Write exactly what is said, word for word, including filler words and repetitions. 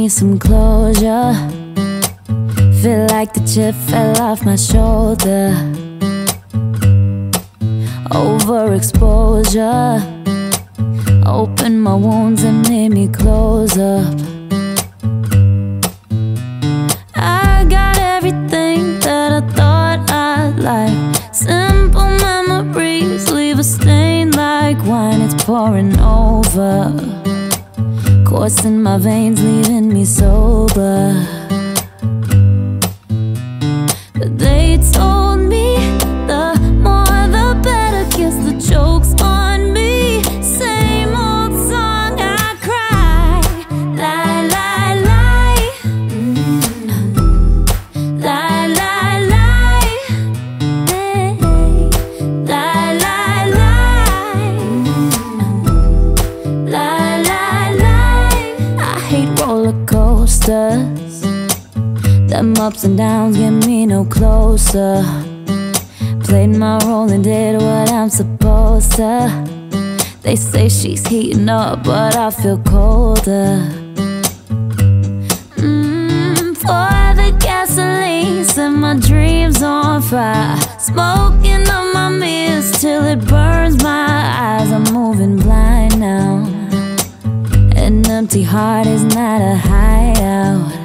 need some closure. Feel like the chip fell off my shoulder. Overexposure opened my wounds and made me close up. I got everything that I thought I'd like. Simple memories leave a stain like wine. It's pouring over, coursing my veins, leaving me sober. But they told me the more the better, kiss the joke's on me. Same old song I cry. Lie, lie, lie. Mm. Lie, lie, lie. Hey. Lie, lie, lie. Mm. Lie, lie, lie. I hate roller coasters. Them ups and downs get me no closer. Played my role and did what I'm supposed to. They say she's heating up, but I feel colder. Mmm, pour the gasoline, set my dreams on fire. Smoking on my mirrors till it burns my eyes. I'm moving blind now. An empty heart is not a hideout.